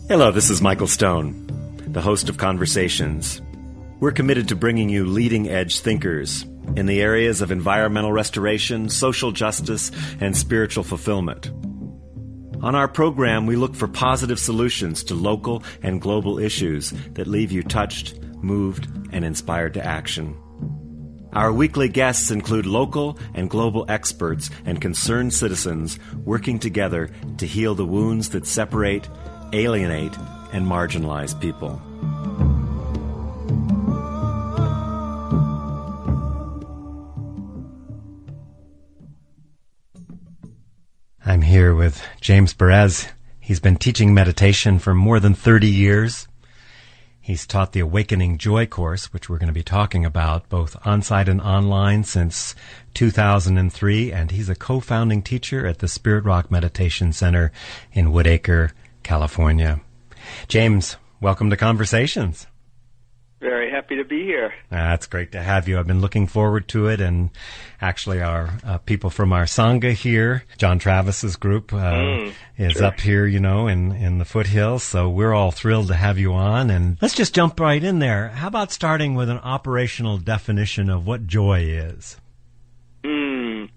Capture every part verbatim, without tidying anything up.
Hello, this is Michael Stone, the host of Conversations. We're committed to bringing you leading-edge thinkers in the areas of environmental restoration, social justice, and spiritual fulfillment. On our program, we look for positive solutions to local and global issues that leave you touched, moved, and inspired to action. Our weekly guests include local and global experts and concerned citizens working together to heal the wounds that separate, alienate, and marginalize people. I'm here with James Baraz. He's been teaching meditation for more than thirty years. He's taught the Awakening Joy course, which we're going to be talking about, both on-site and online, since two thousand three, and he's a co-founding teacher at the Spirit Rock Meditation Center in Woodacre, California. James, welcome to Conversations. Very happy to be here. Uh, it's great to have you. I've been looking forward to it, and actually our uh, people from our Sangha here, John Travis's group, uh, mm, is sure. up here, you know, in, in the foothills, so we're all thrilled to have you on. And let's just jump right in there. How about starting with an operational definition of what joy is? Mm.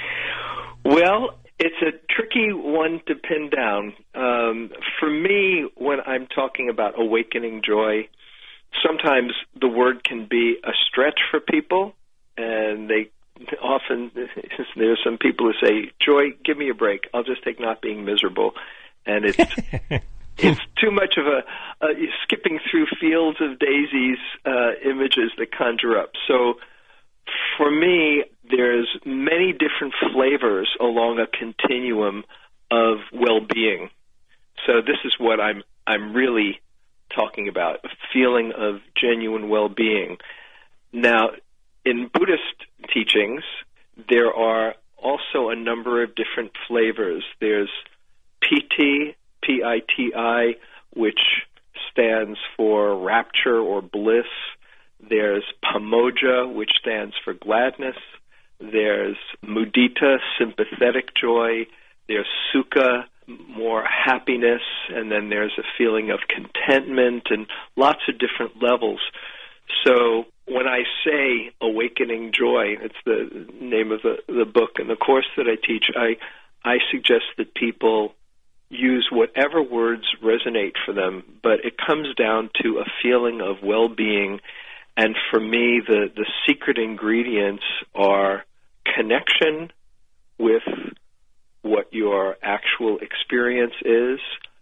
Well, it's a tricky one to pin down. Um, for me, when I'm talking about awakening joy, sometimes the word can be a stretch for people, and they often, there are some people who say, joy, give me a break. I'll just take not being miserable. And it's it's too much of a, a skipping through fields of daisies uh, images that conjure up. So for me, there's many different flavors along a continuum of well-being. So this is what I'm I'm really talking about, a feeling of genuine well-being. Now, in Buddhist teachings, there are also a number of different flavors. There's Piti, P I T I, which stands for rapture or bliss. There's Pamoja, which stands for gladness. There's Mudita, sympathetic joy. There's Sukha, more happiness, and then there's a feeling of contentment and lots of different levels. So when I say awakening joy, it's the name of the, the book and the course that I teach, I, I suggest that people use whatever words resonate for them, but it comes down to a feeling of well-being. And for me, the, the secret ingredients are connection with what your actual experience is,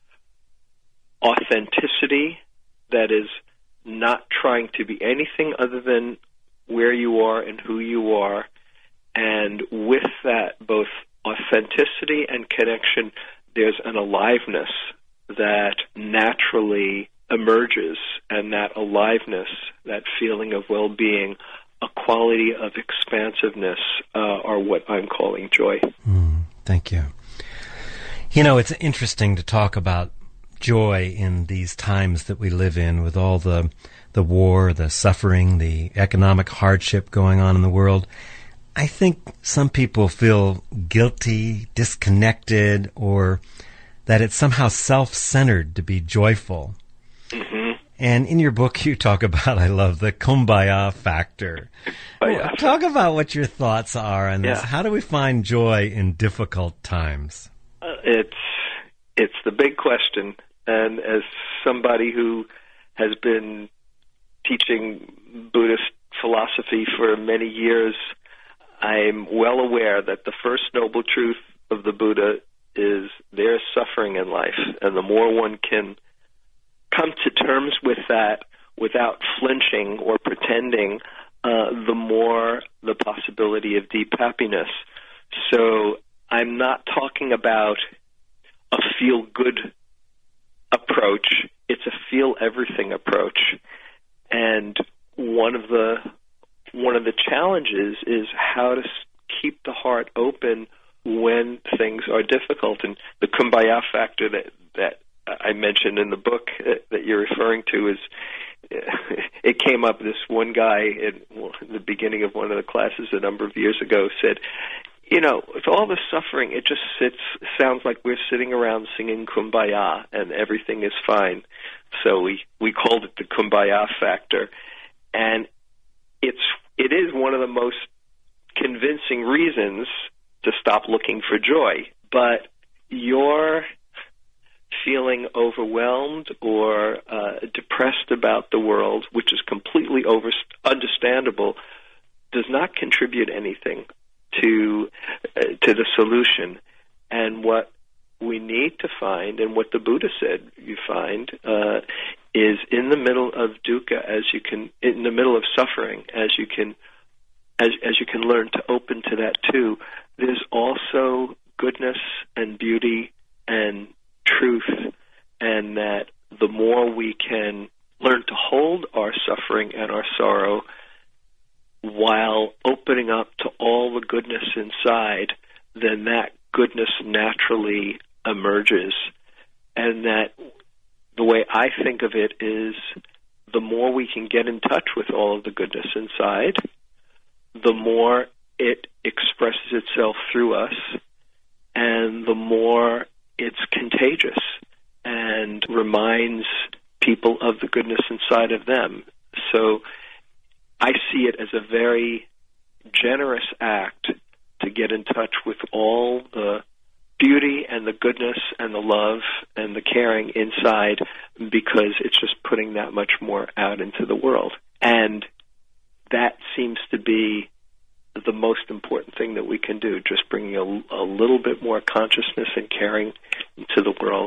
authenticity, that is not trying to be anything other than where you are and who you are, and with that, both authenticity and connection, there's an aliveness that naturally emerges, and that aliveness, that feeling of well-being, a quality of expansiveness uh, are what I'm calling joy. Mm. Thank you. You know, it's interesting to talk about joy in these times that we live in, with all the the war, the suffering, the economic hardship going on in the world. I think some people feel guilty, disconnected, or that it's somehow self-centered to be joyful. Mm-hmm. And in your book, you talk about, I love, the kumbaya factor. Oh, yeah. Talk about what your thoughts are on this. Yeah. How do we find joy in difficult times? Uh, it's it's the big question. And as somebody who has been teaching Buddhist philosophy for many years, I'm well aware that the first noble truth of the Buddha is there's suffering in life. And the more one can come to terms with that without flinching or pretending, uh, the more the possibility of deep happiness. So I'm not talking about a feel-good approach. It's a feel-everything approach. And one of the one of the challenges is how to keep the heart open when things are difficult. And the kumbaya factor that, that I mentioned in the book that you're referring to is, it came up, this one guy in the beginning of one of the classes a number of years ago said, you know, with all the suffering, it just sits, sounds like we're sitting around singing Kumbaya and everything is fine. So we, we called it the Kumbaya factor. And it's, it is one of the most convincing reasons to stop looking for joy. But you're feeling overwhelmed or uh, depressed about the world, which is completely over understandable, does not contribute anything to uh, to the solution. And what we need to find, and what the Buddha said you find, uh, is in the middle of dukkha, as you can, in the middle of suffering, as you can, as as you can learn to open to that too, there's also goodness and beauty and truth, and that the more we can learn to hold our suffering and our sorrow while opening up to all the goodness inside, then that goodness naturally emerges. And that the way I think of it is the more we can get in touch with all of the goodness inside, the more it expresses itself through us, and the more it's contagious and reminds people of the goodness inside of them. So I see it as a very generous act to get in touch with all the beauty and the goodness and the love and the caring inside, because it's just putting that much more out into the world. And that seems to be the most important thing that we can do, just bringing a, a little bit more consciousness and caring into the world.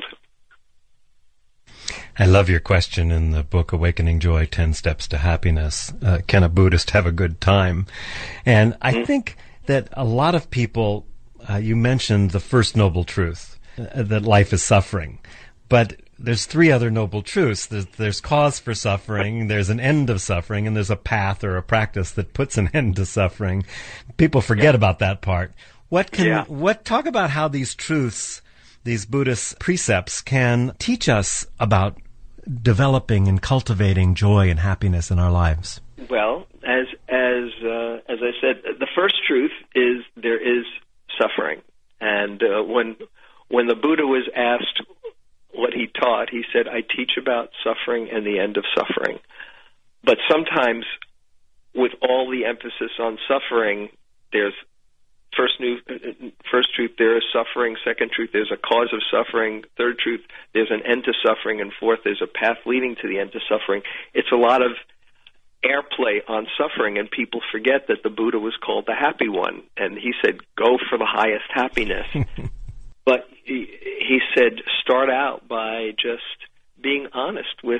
I love your question in the book, Awakening Joy, ten Steps to Happiness. Uh, can a Buddhist have a good time? And I mm-hmm. think that a lot of people, uh, you mentioned the first noble truth, uh, that life is suffering. But there's three other noble truths. There's, there's cause for suffering, there's an end of suffering, and there's a path or a practice that puts an end to suffering. People forget yeah. about that part. What can, yeah. what, talk about how these truths, these Buddhist precepts, can teach us about developing and cultivating joy and happiness in our lives. Well, as as uh, as I said, the first truth is there is suffering. And uh, when when the Buddha was asked what he taught, he said, "I teach about suffering and the end of suffering." But sometimes, with all the emphasis on suffering, there's First, new, first truth, there is suffering. Second truth, there's a cause of suffering. Third truth, there's an end to suffering. And fourth, there's a path leading to the end to suffering. It's a lot of airplay on suffering, and people forget that the Buddha was called the happy one. And he said, go for the highest happiness. But he, he said, start out by just being honest with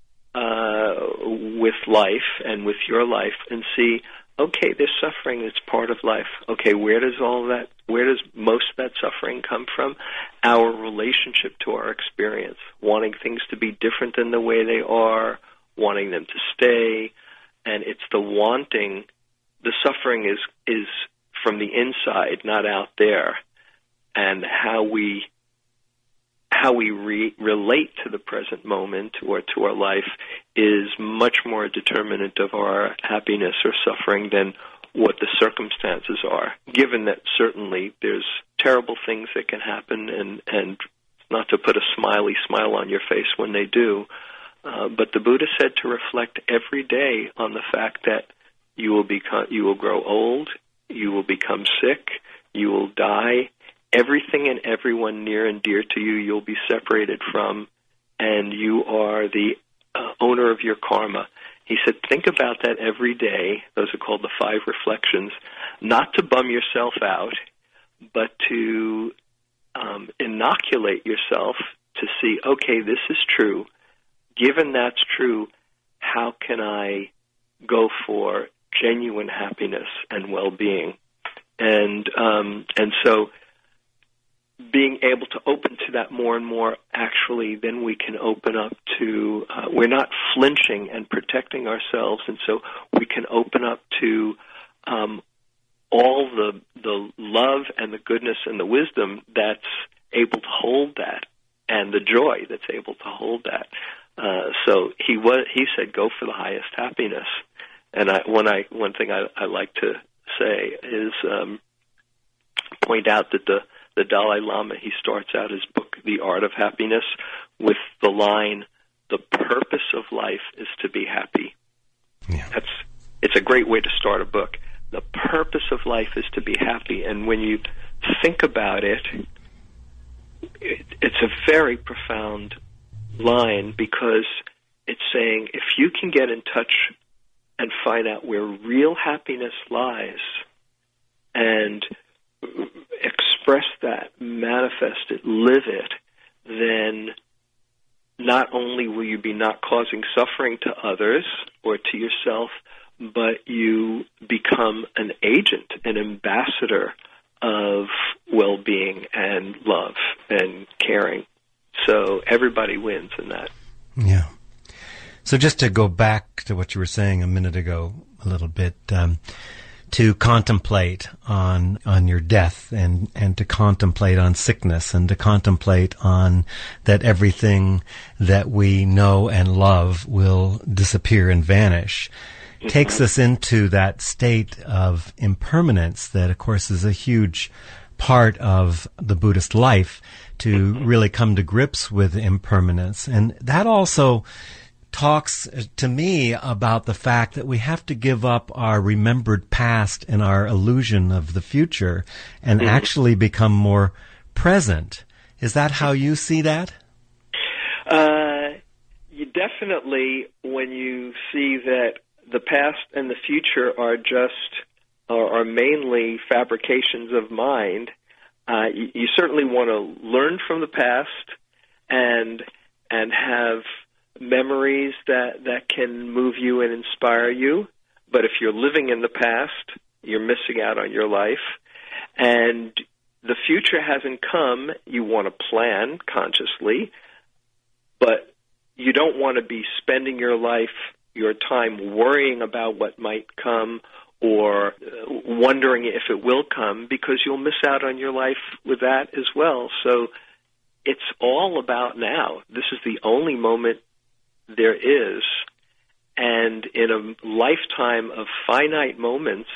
uh, with life and with your life, and see, okay, there's suffering, it's part of life. Okay, where does all that, where does most of that suffering come from? Our relationship to our experience, wanting things to be different than the way they are, wanting them to stay, and it's the wanting, the suffering is, is from the inside, not out there, and how we, how we re- relate to the present moment or to our life is much more a determinant of our happiness or suffering than what the circumstances are, given that certainly there's terrible things that can happen, and, and not to put a smiley smile on your face when they do. Uh, but the Buddha said to reflect every day on the fact that you will become, you will grow old, you will become sick, you will die. Everything and everyone near and dear to you, you'll be separated from, and you are the uh, owner of your karma. He said, think about that every day. Those are called the five reflections. Not to bum yourself out, but to um, inoculate yourself to see, okay, this is true. Given that's true, how can I go for genuine happiness and well-being? And um, and so being able to open to that more and more, actually, then we can open up to, uh, we're not flinching and protecting ourselves, and so we can open up to um, all the the love and the goodness and the wisdom that's able to hold that, and the joy that's able to hold that. Uh, so he was, he said, go for the highest happiness. And I, one, I, one thing I, I like to say is, um, point out that the, the Dalai Lama, he starts out his book, The Art of Happiness, with the line, "The purpose of life is to be happy." Yeah. That's it's a great way to start a book. The purpose of life is to be happy. And when you think about it, it it's a very profound line, because it's saying if you can get in touch and find out where real happiness lies and express that, manifest it, live it, then not only will you be not causing suffering to others or to yourself, but you become an agent, an ambassador of well-being and love and caring. So everybody wins in that. Yeah. So just to go back to what you were saying a minute ago a little bit, um, to contemplate on on your death and, and to contemplate on sickness and to contemplate on that everything that we know and love will disappear and vanish, mm-hmm. takes us into that state of impermanence that, of course, is a huge part of the Buddhist life, to mm-hmm. really come to grips with impermanence. And that also talks to me about the fact that we have to give up our remembered past and our illusion of the future and mm-hmm. actually become more present. Is that how you see that? Uh, you definitely, when you see that the past and the future are just, are, are mainly fabrications of mind, uh, you, you certainly want to learn from the past and and have memories that, that can move you and inspire you. But if you're living in the past, you're missing out on your life. And the future hasn't come. You want to plan consciously, but you don't want to be spending your life, your time worrying about what might come or wondering if it will come, because you'll miss out on your life with that as well. So it's all about now. This is the only moment there is, and in a lifetime of finite moments,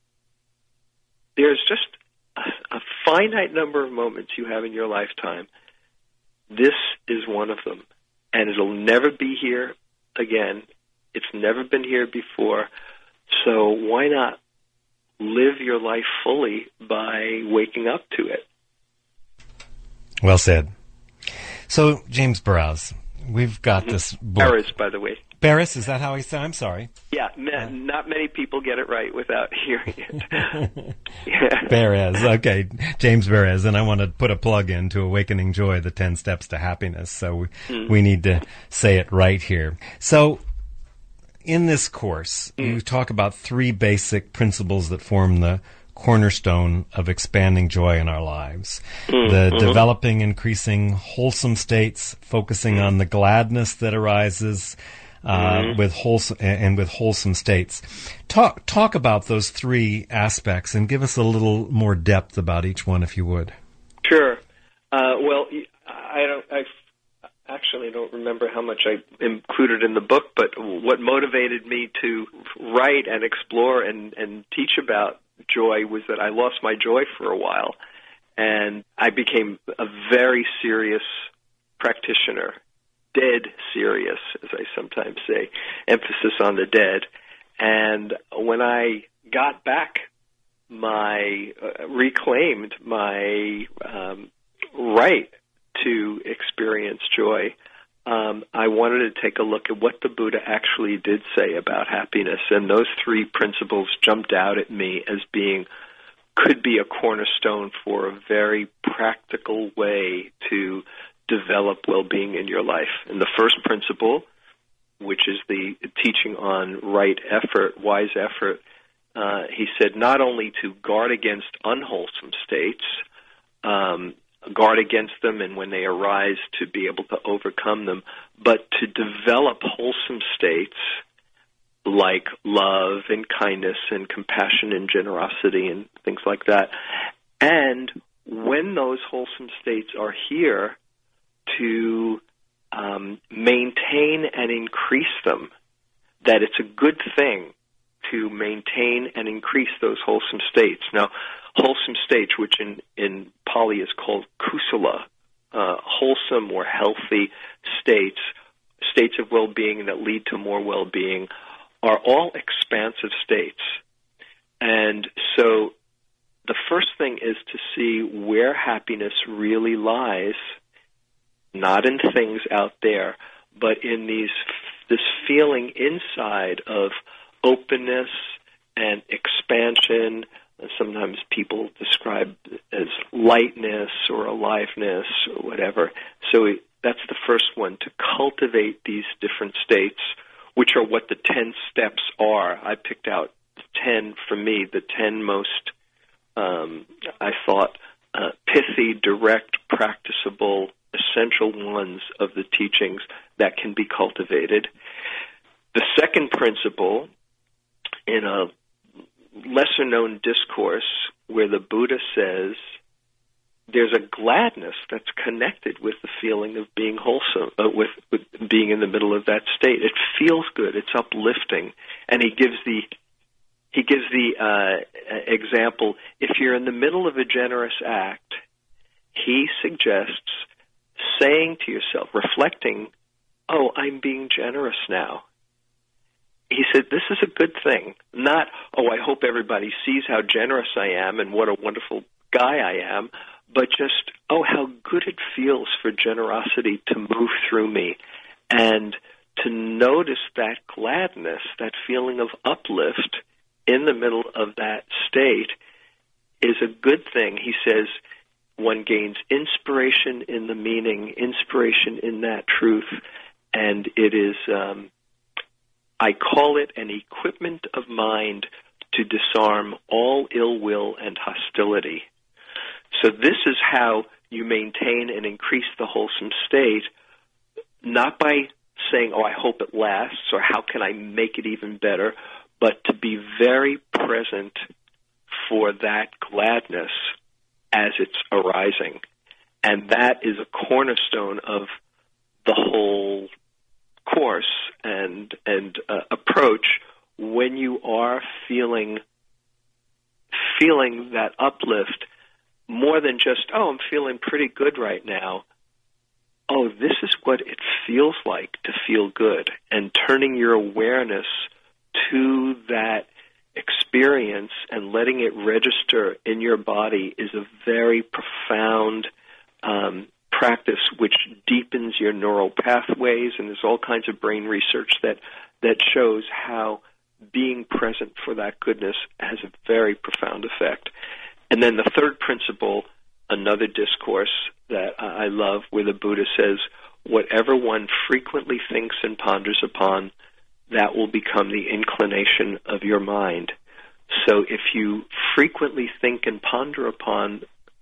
there's just a, a finite number of moments you have in your lifetime. This is one of them, and it'll never be here again. It's never been here before, so why not live your life fully by waking up to it? Well said. So, James Baraz, we've got mm-hmm. this book. Barris, by the way. Barris, is that how I say? I'm sorry. Yeah, ma- uh, not many people get it right without hearing it. yeah. Barres, okay, James Barres, and I want to put a plug in to Awakening Joy, the ten Steps to Happiness. So we, mm. we need to say it right here. So, in this course, mm. you talk about three basic principles that form the cornerstone of expanding joy in our lives. Mm, the mm-hmm. developing, increasing wholesome states, focusing mm. on the gladness that arises uh, mm-hmm. with wholesome and with wholesome states. Talk talk about those three aspects and give us a little more depth about each one, if you would. Sure. Uh, well, I don't. I actually don't remember how much I included in the book, but what motivated me to write and explore and, and teach about joy was that I lost my joy for a while, and I became a very serious practitioner, dead serious, as I sometimes say, emphasis on the dead. And when I got back my, uh, reclaimed my um, right to experience joy, Um, I wanted to take a look at what the Buddha actually did say about happiness, and those three principles jumped out at me as being, could be a cornerstone for a very practical way to develop well-being in your life. And the first principle, which is the teaching on right effort, wise effort, uh, he said not only to guard against unwholesome states, um, guard against them, and when they arise, to be able to overcome them, but to develop wholesome states like love and kindness and compassion and generosity and things like that. And when those wholesome states are here, to um, maintain and increase them, that it's a good thing to maintain and increase those wholesome states. Now, wholesome states, which in, in Pali is called kusala, uh, wholesome or healthy states, states of well-being that lead to more well-being, are all expansive states. And so the first thing is to see where happiness really lies, not in things out there, but in these this feeling inside of openness and expansion. Sometimes people describe as lightness or aliveness or whatever. So that's the first one, to cultivate these different states, which are what the ten steps are. I picked out ten, for me, the ten most, um, I thought, uh, pithy, direct, practicable, essential ones of the teachings that can be cultivated. The second principle, in a lesser-known discourse where the Buddha says there's a gladness that's connected with the feeling of being wholesome, uh, with, with being in the middle of that state. It feels good. It's uplifting. And he gives the he gives the uh, example, if you're in the middle of a generous act, he suggests saying to yourself, reflecting, oh, I'm being generous now. He said, this is a good thing. Not, oh, I hope everybody sees how generous I am and what a wonderful guy I am, but just, oh, how good it feels for generosity to move through me. And to notice that gladness, that feeling of uplift in the middle of that state is a good thing. He says one gains inspiration in the meaning, inspiration in that truth, and it is... Um, I call it an equipment of mind to disarm all ill will and hostility. So this is how you maintain and increase the wholesome state, not by saying, oh, I hope it lasts, or how can I make it even better, but to be very present for that gladness as it's arising. And that is a cornerstone of the whole course and and uh, approach when you are feeling feeling that uplift, more than just, oh, I'm feeling pretty good right now. Oh, this is what it feels like to feel good, and turning your awareness to that experience and letting it register in your body is a very profound um practice which deepens your neural pathways, and there's all kinds of brain research that, that shows how being present for that goodness has a very profound effect. And then the third principle, another discourse that I love, where the Buddha says, whatever one frequently thinks and ponders upon, that will become the inclination of your mind. So if you frequently think and ponder upon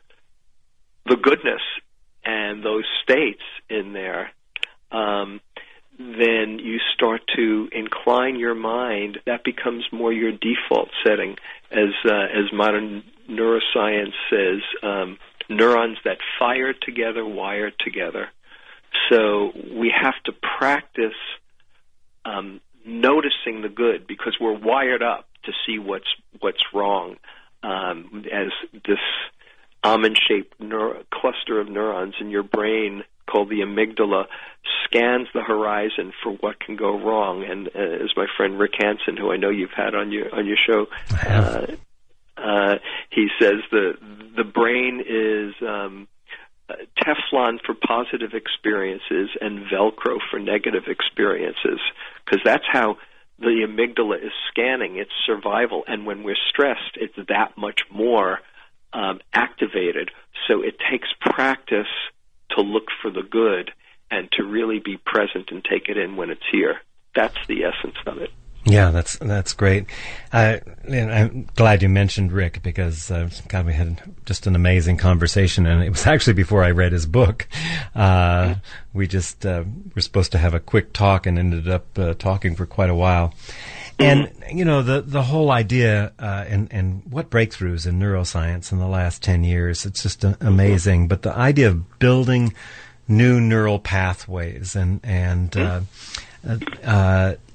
the goodness and those states in there, um, then you start to incline your mind. That becomes more your default setting. As uh, as modern neuroscience says, um, neurons that fire together wire together. So we have to practice um, noticing the good, because we're wired up to see what's what's wrong. Um, as this almond-shaped neur- cluster of neurons in your brain called the amygdala scans the horizon for what can go wrong. And uh, as my friend Rick Hansen, who I know you've had on your on your show, uh, uh, he says the the brain is um, Teflon for positive experiences and Velcro for negative experiences, because that's how the amygdala is scanning its survival. And when we're stressed, it's that much more Um, activated. So it takes practice to look for the good and to really be present and take it in when it's here. That's the essence of it. Yeah, that's that's great. Uh, and I'm glad you mentioned Rick, because uh, God, we had just an amazing conversation, and it was actually before I read his book. Uh, mm-hmm. We just uh, were supposed to have a quick talk and ended up uh, talking for quite a while. And, you know, the, the whole idea uh, and, and what breakthroughs in neuroscience in the last ten years, it's just uh, amazing. But the idea of building new neural pathways and, and uh, uh,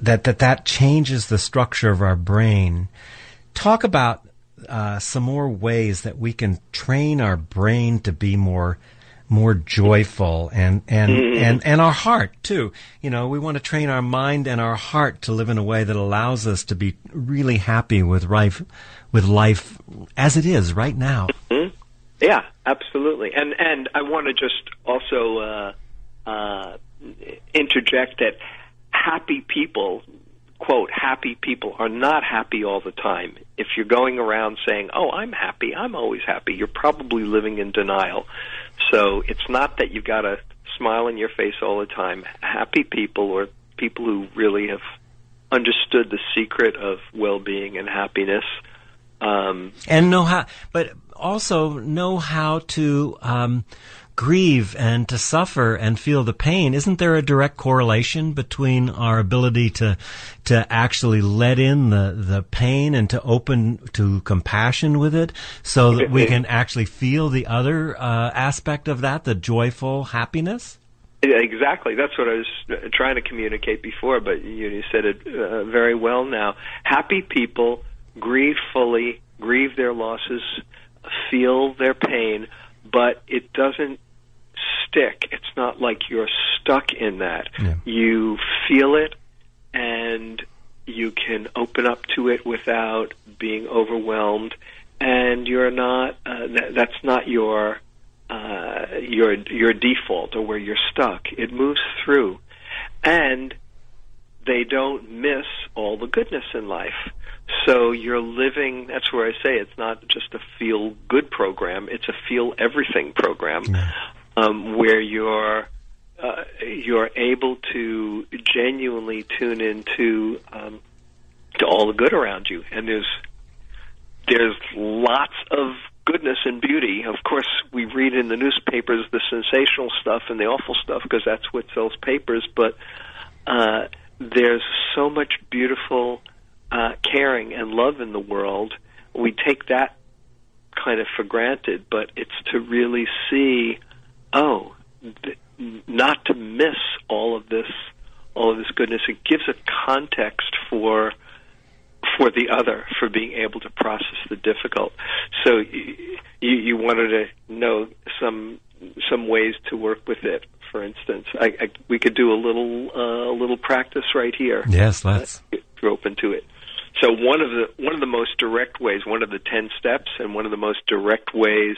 that that that changes the structure of our brain. Talk about uh, some more ways that we can train our brain to be more more joyful, and and, mm-hmm. and and our heart too. You know, we want to train our mind and our heart to live in a way that allows us to be really happy with life, with life as it is right now. Mm-hmm. Yeah, absolutely. And and I want to just also uh, uh, interject that happy people, quote, happy people are not happy all the time. If you're going around saying, oh, I'm happy, I'm always happy, you're probably living in denial. So it's not that you've got a smile on your face all the time. Happy people, or people who really have understood the secret of well-being and happiness. Um, and know how, but also know how to um, grieve and to suffer and feel the pain. Isn't there a direct correlation between our ability to to actually let in the, the pain and to open to compassion with it, so that we can actually feel the other uh, aspect of that, the joyful happiness? Exactly. That's what I was trying to communicate before, but you, you said it uh, very well now. Happy people grieve fully, grieve their losses, feel their pain, but it doesn't stick. It's not like you're stuck in that. Yeah. You feel it, and you can open up to it without being overwhelmed, and you're not. Uh, that, that's not your uh, your your default or where you're stuck. It moves through, and they don't miss all the goodness in life. So you're living, that's where I say it's not just a feel-good program, it's a feel-everything program, yeah. um, where you're uh, you're able to genuinely tune into um, to all the good around you. And there's there's lots of goodness and beauty. Of course, we read in the newspapers the sensational stuff and the awful stuff because that's what sells papers, but uh, there's so much beautiful Uh, caring and love in the world. We take that kind of for granted, but it's to really see, oh, th- not to miss all of this, all of this goodness. It gives a context for for the other, for being able to process the difficult. So you, you wanted to know some some ways to work with it. For instance, I, I, we could do a little uh, a little practice right here. Yes, let's. If you're open to it. So one of the one of the most direct ways, one of the ten steps, and one of the most direct ways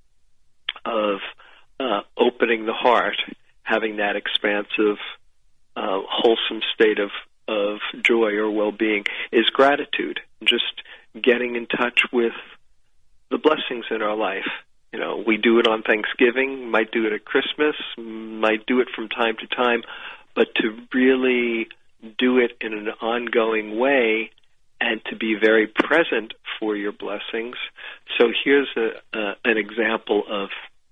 of uh, opening the heart, having that expansive, uh, wholesome state of, of joy or well-being, is gratitude. Just getting in touch with the blessings in our life. You know, we do it on Thanksgiving, might do it at Christmas, might do it from time to time, but to really do it in an ongoing way and to be very present for your blessings. So here's a, uh, an example of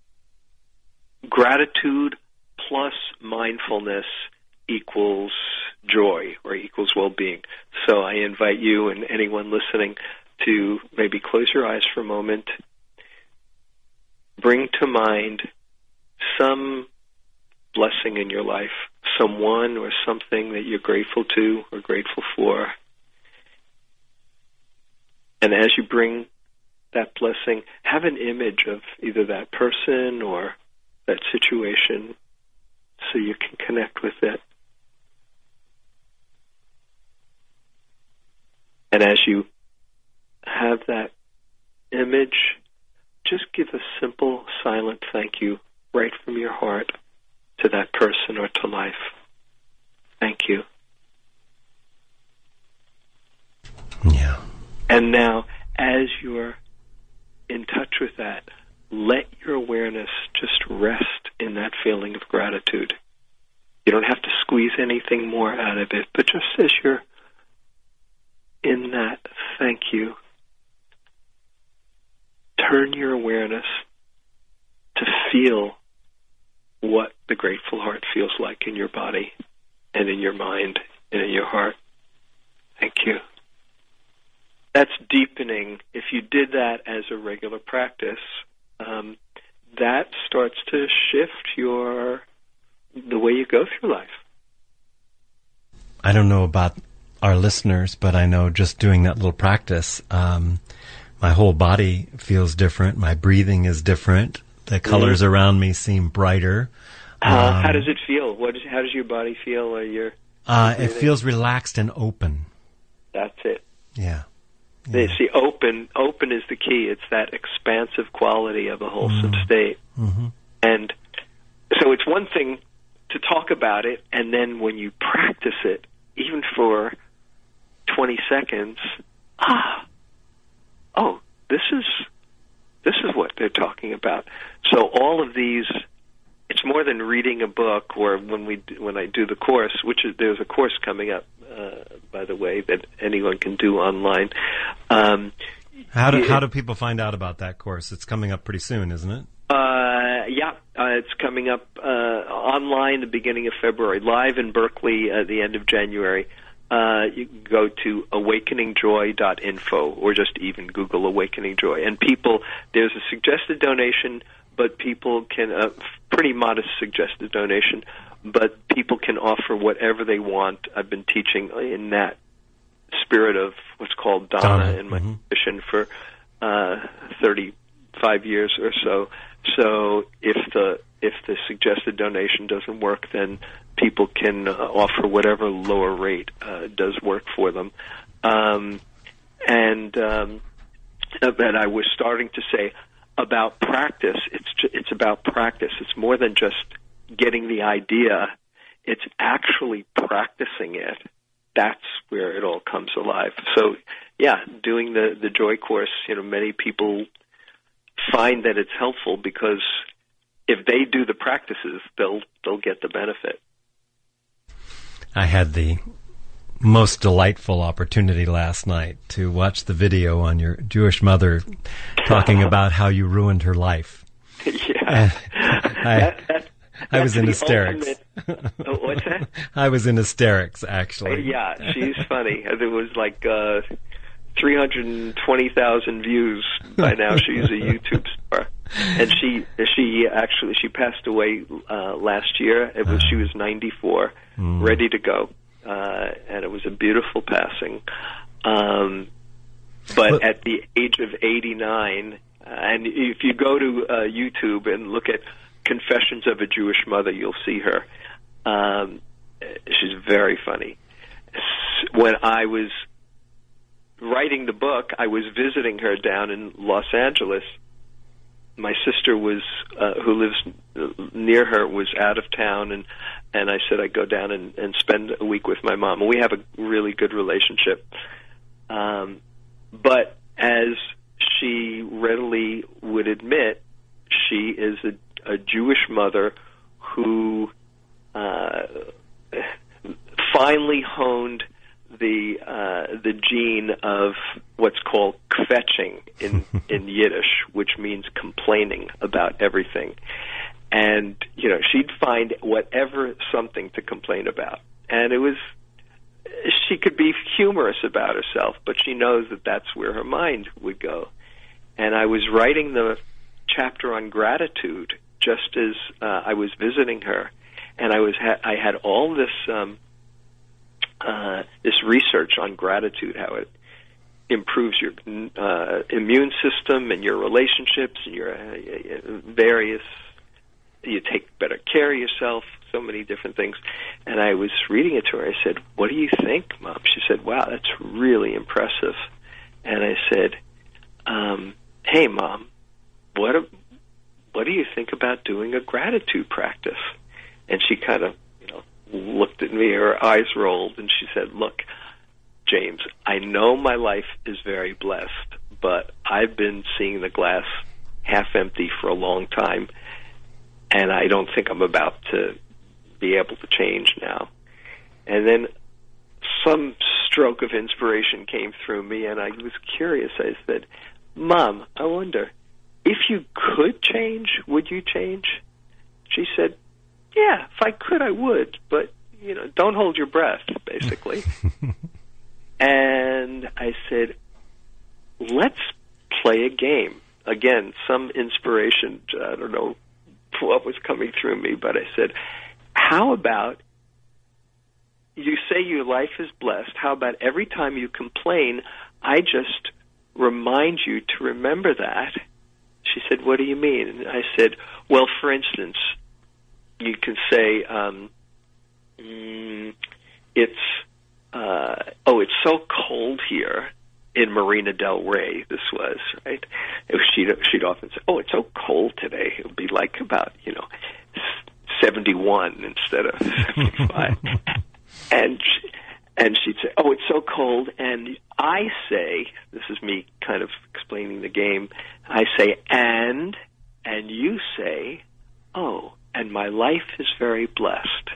gratitude plus mindfulness equals joy or equals well-being. So I invite you and anyone listening to maybe close your eyes for a moment, bring to mind some blessing in your life, someone or something that you're grateful to or grateful for. And as you bring that blessing, have an image of either that person or that situation so you can connect with it. And as you have that image, just give a simple, silent thank you right from your heart to that person or to life. Thank you. Yeah. And now, as you're in touch with that, let your awareness just rest in that feeling of gratitude. You don't have to squeeze anything more out of it, but just as you're in that thank you, turn your awareness to feel what the grateful heart feels like in your body and in your mind and in your heart. Thank you. That's deepening. If you did that as a regular practice, um, that starts to shift your the way you go through life. I don't know about our listeners, but I know just doing that little practice, um, my whole body feels different. My breathing is different. The colors mm-hmm. around me seem brighter. Uh, um, how does it feel? What is, how does your body feel? Or your, uh, it feels relaxed and open. That's it. Yeah. yeah. They see, open, open is the key. It's that expansive quality of a wholesome mm. state. Mm-hmm. And so it's one thing to talk about it, and then when you practice it, even for twenty seconds, ah, oh, this is this is what they're talking about. So all of these, it's more than reading a book, or when we when I do the course, which is there's a course coming up, uh, by the way, that anyone can do online. Um, how do it, how do people find out about that course? It's coming up pretty soon, isn't it? Uh, yeah, uh, it's coming up uh, online the beginning of February, live in Berkeley at the end of January. Uh, you can go to awakening joy dot info or just even Google Awakening Joy. And people, there's a suggested donation, but people can, a uh, pretty modest suggested donation, but people can offer whatever they want. I've been teaching in that spirit of what's called Dana, Dana. in my mm-hmm. mission for uh, thirty-five years or so. So if the if the suggested donation doesn't work, then people can uh, offer whatever lower rate uh, does work for them. Um, and um, and I was starting to say about practice. It's ju- it's about practice. It's more than just getting the idea. It's actually practicing it. That's where it all comes alive. So yeah, doing the the Joy course. You know, many people find that it's helpful because if they do the practices, they'll they'll get the benefit. I had the most delightful opportunity last night to watch the video on your Jewish mother talking about how you ruined her life. Yeah, I, that, that, I was in hysterics. Ultimate, oh, what's that? I was in hysterics, actually. Yeah, she's funny. There was like uh, three hundred twenty thousand views by now. She's a YouTube star, and she she actually she passed away uh, last year. It was she was ninety-four, mm. ready to go, uh, and it was a beautiful passing. Um, but well, at the age of eighty-nine, uh, and if you go to uh, YouTube and look at Confessions of a Jewish Mother, you'll see her. Um, she's very funny. When I was writing the book, I was visiting her down in Los Angeles. My sister was, uh, who lives near her, was out of town, and, and I said I'd go down and, and spend a week with my mom. And we have a really good relationship. Um, but as she readily would admit, she is a, a Jewish mother who uh, finally honed the uh, the gene of what's called kvetching in in Yiddish, which means complaining about everything. And you know, she'd find whatever something to complain about, and it was she could be humorous about herself, but she knows that that's where her mind would go. And I was writing the chapter on gratitude just as uh, I was visiting her, and I was ha- I had all this. Um, Uh, this research on gratitude, how it improves your uh, immune system and your relationships and your uh, various, you take better care of yourself, so many different things. And I was reading it to her. I said, "What do you think, Mom?" She said, "Wow, that's really impressive." And I said, um, "Hey, Mom, what a, what do you think about doing a gratitude practice?" And she kind of looked at me, her eyes rolled, and she said, "Look, James, I know my life is very blessed, but I've been seeing the glass half empty for a long time, and I don't think I'm about to be able to change now." And then some stroke of inspiration came through me, and I was curious. I said, "Mom, I wonder, if you could change, would you change?" She said, "Yeah, if I could, I would, but, you know, don't hold your breath," basically. And I said, "Let's play a game." Again, some inspiration, I don't know what was coming through me, but I said, "How about you say your life is blessed. How about every time you complain, I just remind you to remember that? She said, what do you mean? And I said, well, for instance, you can say, um, mm, it's, uh, oh, it's so cold here in Marina Del Rey, this was, right? It was, she'd, she'd often say, oh, it's so cold today. It would be like about, you know, seventy-one instead of seventy-five. and she, and she'd say, oh, it's so cold. And I say, this is me kind of explaining the game, I say, and, and you say, oh, and my life is very blessed.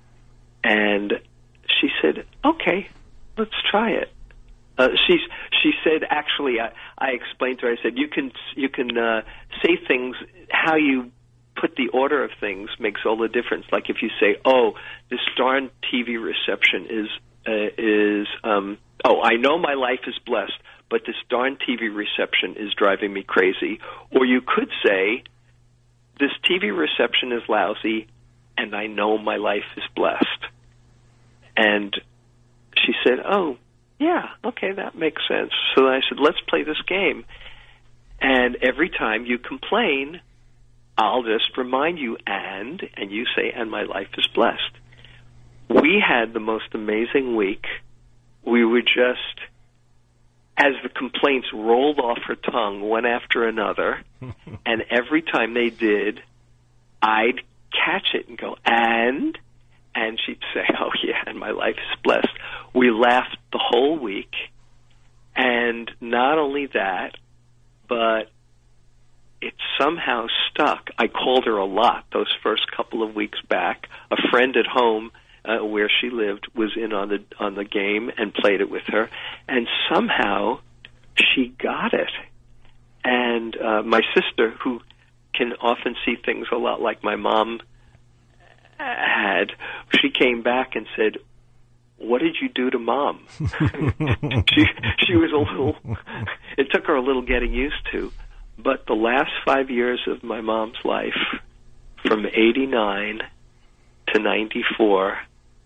And she said, okay, let's try it. Uh, she's, she said, actually, I, I explained to her, I said, you can, you can uh, say things, how you put the order of things makes all the difference. Like if you say, oh, this darn T V reception is, uh, is um, oh, I know my life is blessed, but this darn T V reception is driving me crazy. Or you could say, this T V reception is lousy, and I know my life is blessed. And she said, oh, yeah, okay, that makes sense. So I said, let's play this game. And every time you complain, I'll just remind you, and, and you say, and my life is blessed. We had the most amazing week. We were just, as the complaints rolled off her tongue one after another, and every time they did, I'd catch it and go, and, and she'd say, oh yeah, and my life is blessed. We laughed the whole week, and not only that, but it somehow stuck. I called her a lot those first couple of weeks back. A friend at home uh, where she lived was in on the on the game and played it with her, and somehow she got it. And uh, my sister, who can often see things a lot like my mom had, she came back and said, what did you do to Mom? she she was a little, it took her a little getting used to. But the last five years of my mom's life, from eighty-nine to ninety-four,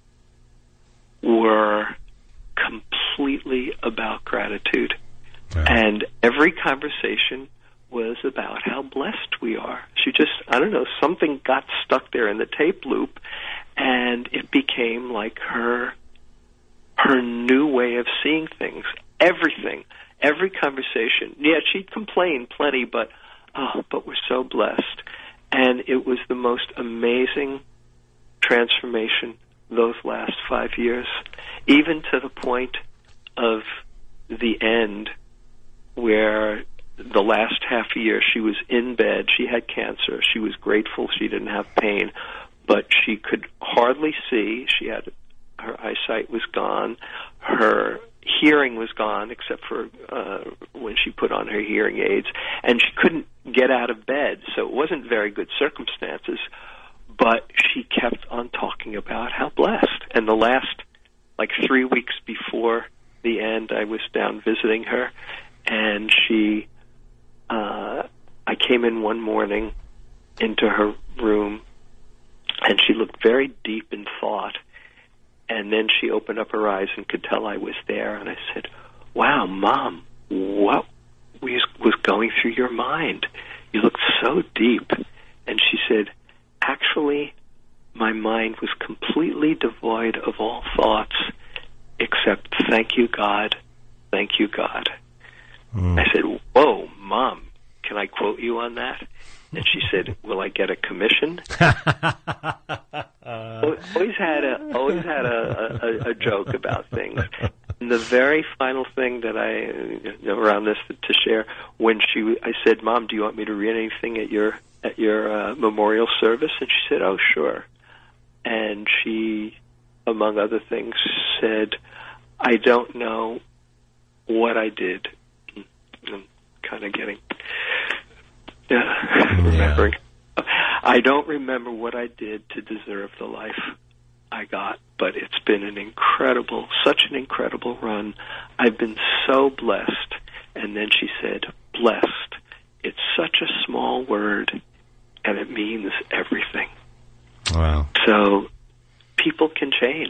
were completely about gratitude. Wow. And every conversation was about how blessed we are. She just, I don't know, something got stuck there in the tape loop, and it became like her her new way of seeing things. Everything, every conversation. Yeah, she'd complain plenty, but oh, but we're so blessed. And it was the most amazing transformation those last five years, even to the point of the end where the last half a year she was in bed. She had cancer. She was grateful she didn't have pain, but she could hardly see. She had, her eyesight was gone. Her hearing was gone, except for uh, when she put on her hearing aids, and she couldn't get out of bed, so it wasn't very good circumstances, but she kept on talking about how blessed. And the last, like three weeks before the end, I was down visiting her, and she, uh, I came in one morning into her room, and she looked very deep in thought. And then she opened up her eyes and could tell I was there. And I said, wow, Mom, what was going through your mind? You looked so deep. And she said, actually, my mind was completely devoid of all thoughts except thank you, God, thank you, God. Mm. I said, whoa, Mom, can I quote you on that? And she said, will I get a commission? always had a always had a, a, a joke about things. And the very final thing that I around this to share, when she, I said, Mom, do you want me to read anything at your at your uh, memorial service? And she said, oh, sure. And she, among other things, said, I don't know what I did. I'm kind of getting... Yeah, remembering. I don't remember what I did to deserve the life I got, but it's been an incredible, such an incredible run. I've been so blessed. And then she said, blessed. It's such a small word, and it means everything. Wow. So people can change.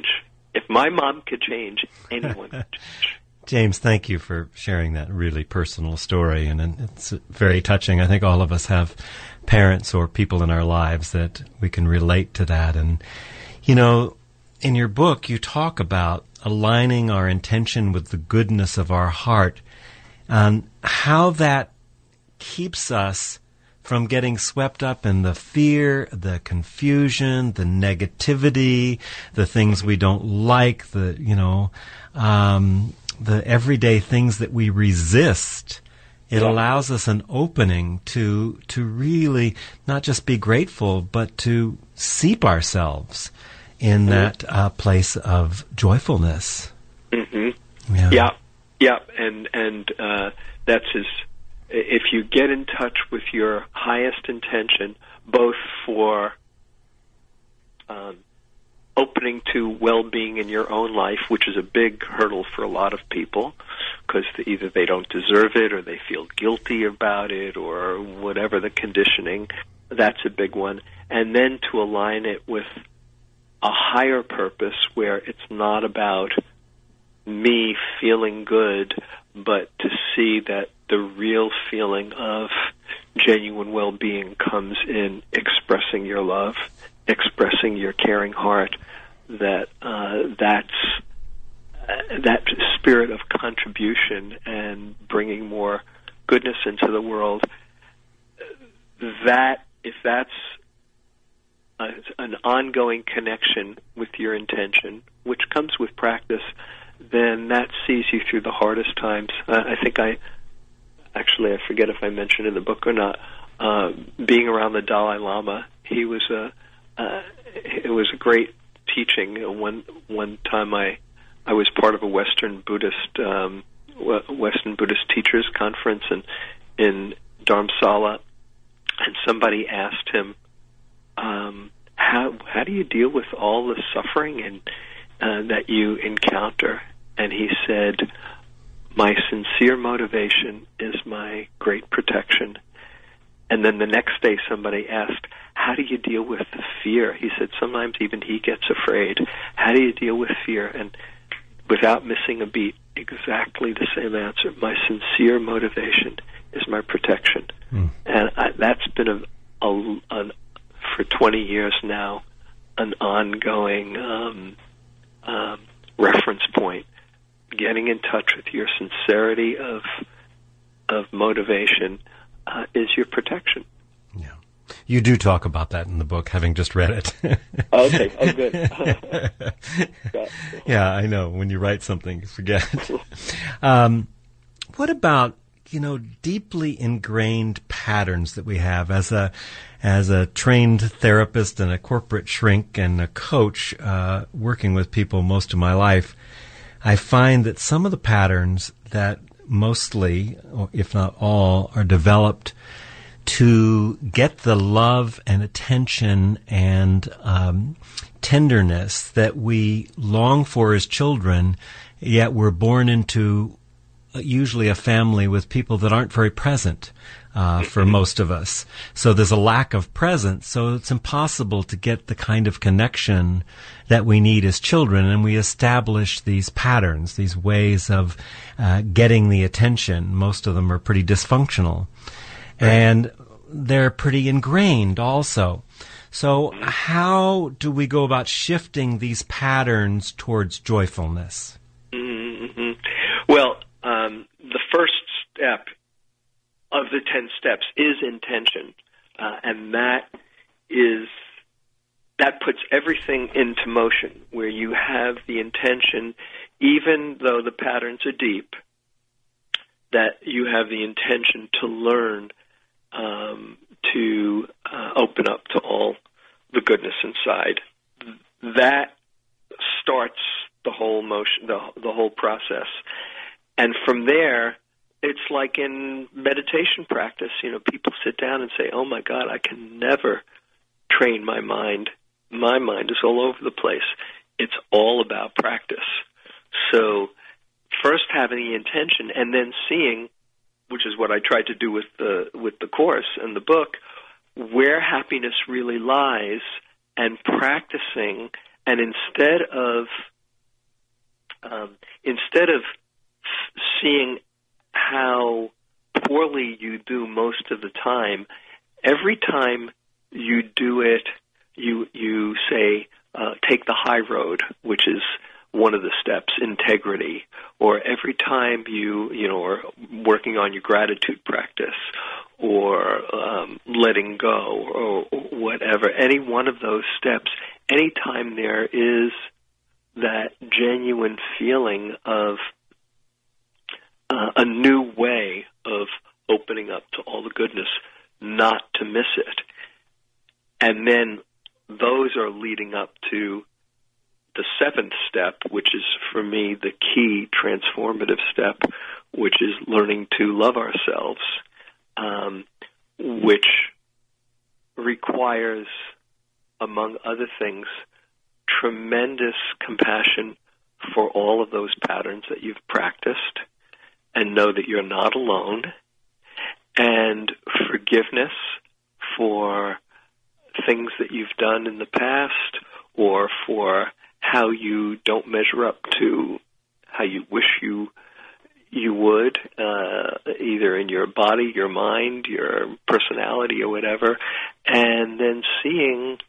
if my mom could change, anyone could change. James, thank you for sharing that really personal story, and, and it's very touching. I think all of us have parents or people in our lives that we can relate to that. And, you know, in your book, you talk about aligning our intention with the goodness of our heart, and how that keeps us from getting swept up in the fear, the confusion, the negativity, the things we don't like, the, you know, um, the everyday things that we resist. It yeah. allows us an opening to to really not just be grateful, but to seep ourselves in mm-hmm. that uh, place of joyfulness. Mm-hmm. Yeah, yeah, yeah. and and uh, that's as if you get in touch with your highest intention, both for um, opening to well-being in your own life, which is a big hurdle for a lot of people, because either they don't deserve it or they feel guilty about it or whatever the conditioning. That's a big one. And then to align it with a higher purpose where it's not about me feeling good, but to see that the real feeling of genuine well-being comes in expressing your love, expressing your caring heart, that uh, that's uh, that spirit of contribution and bringing more goodness into the world. That, if that's a, an ongoing connection with your intention, which comes with practice, then that sees you through the hardest times. Uh, I think I, actually, I forget if I mentioned in the book or not, uh, being around the Dalai Lama, he was a, uh, it was a great teaching. One one time I, I was part of a Western Buddhist, um, Western Buddhist teachers conference in, in Dharamsala, and somebody asked him, um, how how do you deal with all the suffering and uh, that you encounter? And he said, my sincere motivation is my great protection. And then the next day somebody asked, how do you deal with the fear? He said, sometimes even he gets afraid. How do you deal with fear? And without missing a beat, exactly the same answer. My sincere motivation is my protection. Mm. And I, that's been a, a, a, for twenty years now, an ongoing um, um, reference point. Getting in touch with your sincerity of of motivation uh, is your protection. Yeah, you do talk about that in the book, having just read it. Okay, oh good. Yeah, I know. When you write something, you forget. um, what about, you know, deeply ingrained patterns that we have as a as a trained therapist and a corporate shrink and a coach uh, working with people most of my life? I find that some of the patterns that mostly, or if not all, are developed to get the love and attention and um, tenderness that we long for as children, yet we're born into usually a family with people that aren't very present uh, for most of us. So there's a lack of presence, so it's impossible to get the kind of connection that we need as children, and we establish these patterns, these ways of uh, getting the attention. Most of them are pretty dysfunctional, and they're pretty ingrained also. So how do we go about shifting these patterns towards joyfulness? Mm-hmm. Well, um, the first step of the ten steps is intention, uh, and that is that puts everything into motion, where you have the intention, even though the patterns are deep, that you have the intention to learn um, to uh, open up to all the goodness inside. That starts the whole motion, the, the whole process. And from there, it's like in meditation practice. You know, people sit down and say, oh my God, I can never train my mind. My mind is all over the place. It's all about practice. So first having the intention and then seeing, which is what I tried to do with the with the course and the book, where happiness really lies, and practicing. And instead of um, instead of f- seeing how poorly you do most of the time, every time you do it, you you say, uh, take the high road, which is one of the steps, integrity. Or every time you, you know, are working on your gratitude practice, or um, letting go, or, or whatever, any one of those steps, anytime there is that genuine feeling of uh, a new way of opening up to all the goodness, not to miss it. And then those are leading up to the seventh step, which is, for me, the key transformative step, which is learning to love ourselves, um, which requires, among other things, tremendous compassion for all of those patterns that you've practiced, and know that you're not alone, and forgiveness for things that you've done in the past, or for how you don't measure up to how you wish you you would, uh, either in your body, your mind, your personality, or whatever, and then seeing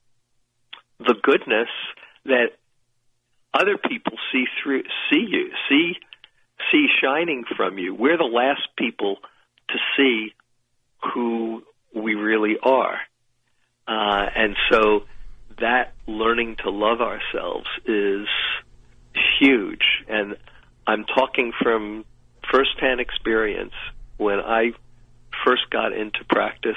the goodness that other people see through, see you, see see shining from you. We're the last people to see who we really are, uh, and so that learning to love ourselves is huge. And I'm talking from firsthand experience. When I first got into practice,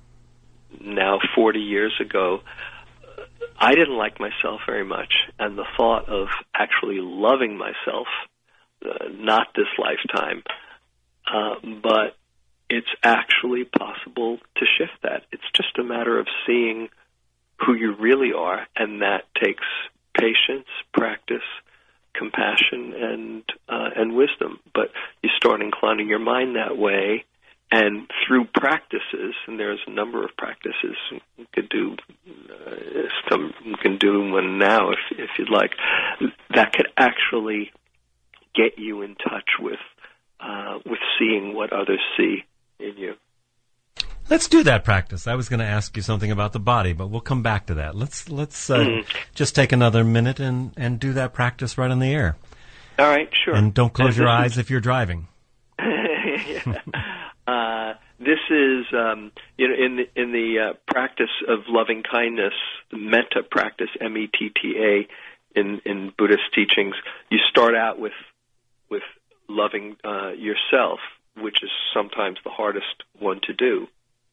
now forty years ago, I didn't like myself very much. And the thought of actually loving myself, uh, not this lifetime, uh, but it's actually possible to shift that. It's just a matter of seeing who you really are, and that takes patience, practice, compassion, and uh, and wisdom. But you start inclining your mind that way, and through practices, and there's a number of practices you could do. Uh, some you can do one now if if you'd like. That could actually get you in touch with uh, with seeing what others see in you. Let's do that practice. I was going to ask you something about the body, but we'll come back to that. Let's let's uh, mm. just take another minute and, and do that practice right on the air. All right, sure. And don't close and your eyes is... if you're driving. yeah. uh, this is um, you know in the in the uh, practice of loving kindness, metta practice, M E T T A, in in Buddhist teachings. You start out with with loving uh, yourself, which is sometimes the hardest one to do.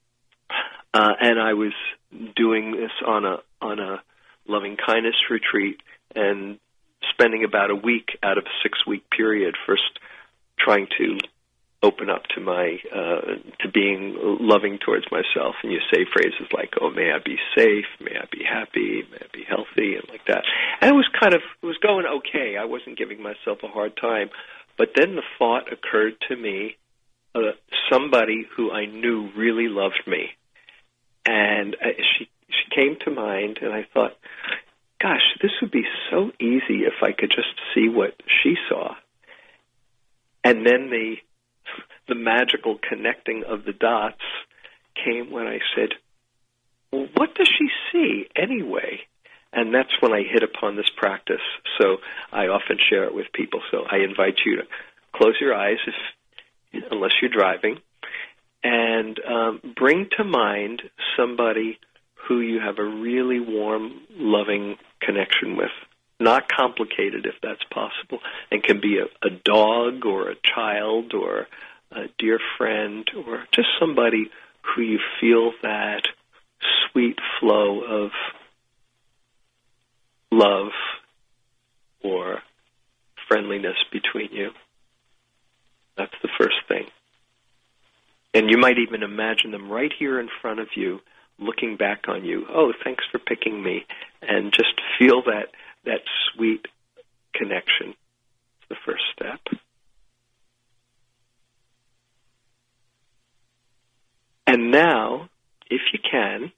Uh, and I was doing this on a on a loving kindness retreat, and spending about a week out of a six week period, first trying to open up to my uh, to being loving towards myself. And you say phrases like, "Oh, may I be safe? May I be happy? May I be healthy?" and like that. And it was kind of it was going okay. I wasn't giving myself a hard time, but then the thought occurred to me. Uh, somebody who I knew really loved me, and uh, she she came to mind, and I thought, gosh, this would be so easy if I could just see what she saw. And then the the magical connecting of the dots came when I said, well, what does she see anyway? And that's when I hit upon this practice. So I often share it with people. So I invite you to close your eyes if unless you're driving, and um, bring to mind somebody who you have a really warm, loving connection with. Not complicated, if that's possible, and can be a, a dog or a child or a dear friend or just somebody who you feel that sweet flow of love or friendliness between you. That's the first thing. And you might even imagine them right here in front of you, looking back on you. Oh, thanks for picking me. And just feel that, that sweet connection. It's the first step. And now, if you can,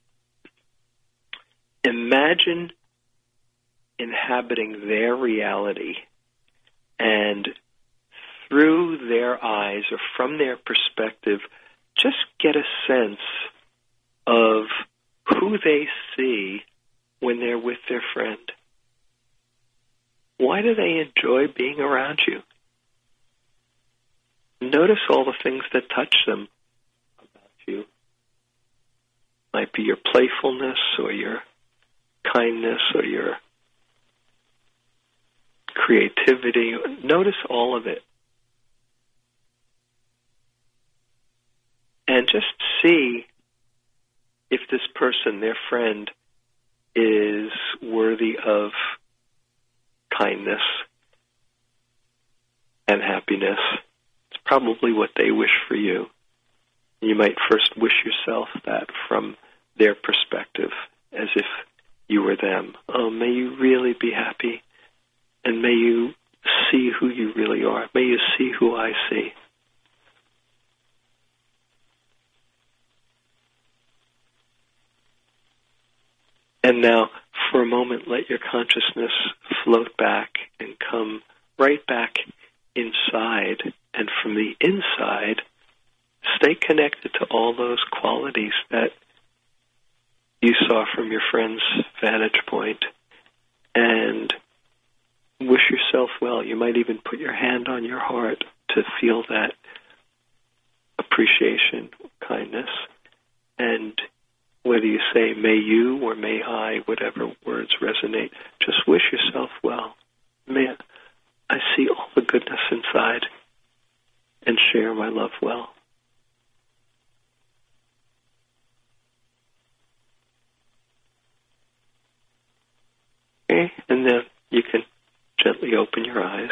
imagine inhabiting their reality and through their eyes or from their perspective, just get a sense of who they see when they're with their friend. Why do they enjoy being around you? Notice all the things that touch them about you. Might be your playfulness or your kindness or your creativity. Notice all of it. And just see if this person, their friend, is worthy of kindness and happiness. It's probably what they wish for you. You might first wish yourself that from their perspective, as if you were them. Oh, may you really be happy, and may you see who you really are. May you see who I see. And now, for a moment, let your consciousness float back and come right back inside. And from the inside, stay connected to all those qualities that you saw from your friend's vantage point. And wish yourself well. You might even put your hand on your heart to feel that appreciation, kindness. And whether you say, may you or may I, whatever words resonate, just wish yourself well. May I see all the goodness inside and share my love well. Okay, and then you can gently open your eyes.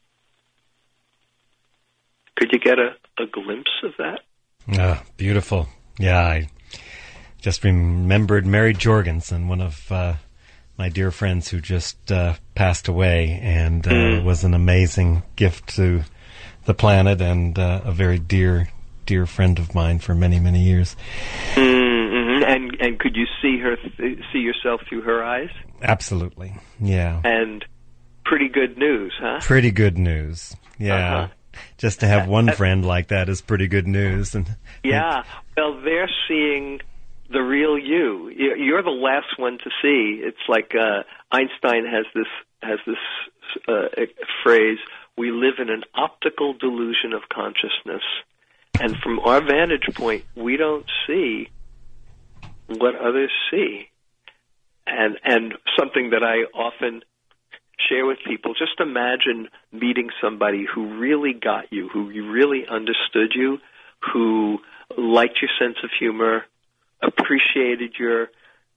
Could you get a, a glimpse of that? Ah, beautiful. Yeah, I just remembered Mary Jorgensen, one of uh, my dear friends who just uh, passed away, and uh, mm. was an amazing gift to the planet, and uh, a very dear, dear friend of mine for many, many years. Mm-hmm. And and could you see her, th- see yourself through her eyes? Absolutely. Yeah. And pretty good news, huh? Pretty good news. Yeah. Uh-huh. Just to have one friend like that is pretty good news. And yeah. Well, they're seeing the real you. You're the last one to see. It's like uh, Einstein has this has this uh, phrase: "We live in an optical delusion of consciousness," and from our vantage point, we don't see what others see. And and something that I often share with people: just imagine meeting somebody who really got you, who really understood you, who liked your sense of humor, appreciated your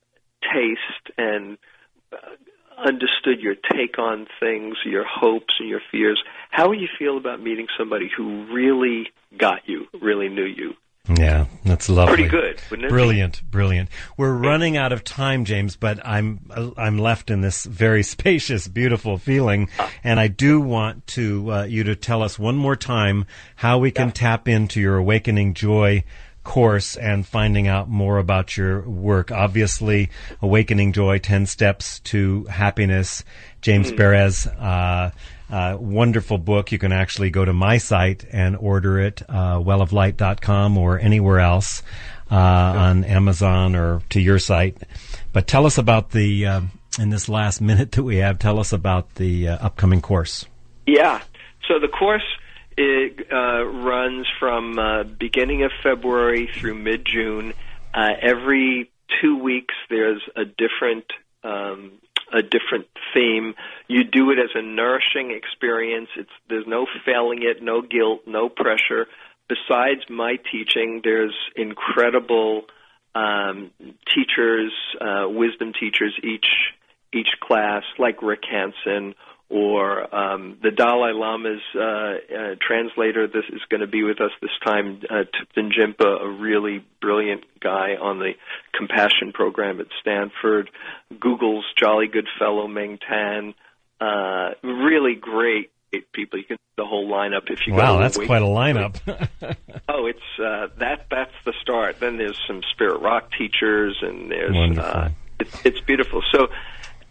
taste, and uh, understood your take on things, your hopes and your fears. How would you feel about meeting somebody who really got you, really knew you? Yeah, that's lovely. Pretty good, wouldn't it? Brilliant, brilliant. We're running out of time, James, but I'm I'm left in this very spacious, beautiful feeling, and I do want to uh, you to tell us one more time how we can yeah. tap into your Awakening Joy course and finding out more about your work. Obviously, Awakening Joy, ten Steps to Happiness. James mm. Baraz, uh, uh, wonderful book. You can actually go to my site and order it, uh, well of light dot com or anywhere else, uh, on Amazon or to your site. But tell us about the, uh, in this last minute that we have, tell us about the uh, upcoming course. Yeah. So the course It uh, runs from uh, beginning of February through mid-June. Uh, every two weeks, there's a different um, a different theme. You do it as a nourishing experience. It's there's no failing it, no guilt, no pressure. Besides my teaching, there's incredible um, teachers, uh, wisdom teachers each each class, like Rick Hansen. Or um, the Dalai Lama's uh, uh, translator. This is going to be with us this time, uh, Thupten Jinpa, a really brilliant guy on the Compassion program at Stanford. Google's jolly good fellow Meng Tan. Uh, really great people. You can see the whole lineup if you. Wow, go that's wait. quite a lineup. oh, it's uh, that. That's the start. Then there's some Spirit Rock teachers, and there's. Wonderful. Uh, it's, it's beautiful. So.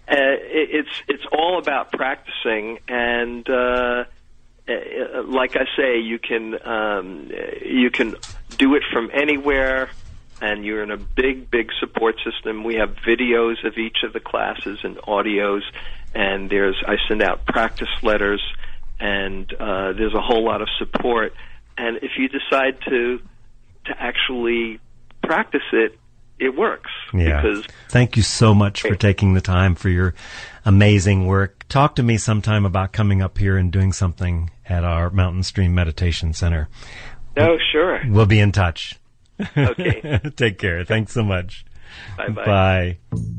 it, it's it's all about practicing, and uh, like I say, you can um, you can do it from anywhere. And you're in a big, big support system. We have videos of each of the classes and audios, and there's I send out practice letters, and uh, there's a whole lot of support. And if you decide to to actually practice it, it works. Yeah. Because Thank you so much for taking the time for your amazing work. Talk to me sometime about coming up here and doing something at our Mountain Stream Meditation Center. Oh, sure. We'll be in touch. Okay. Take care. Thanks so much. Bye-bye. Bye.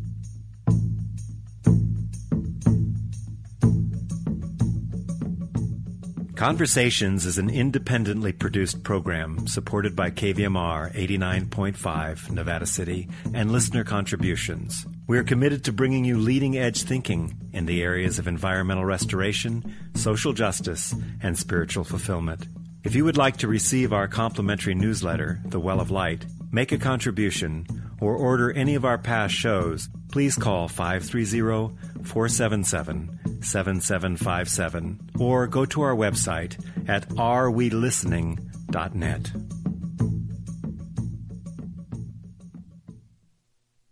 Conversations is an independently produced program supported by K V M R eighty-nine point five, Nevada City, and listener contributions. We are committed to bringing you leading-edge thinking in the areas of environmental restoration, social justice, and spiritual fulfillment. If you would like to receive our complimentary newsletter, The Well of Light, make a contribution, or order any of our past shows, please call five three zero, four seven seven, seven seven five seven or go to our website at are we listening dot net.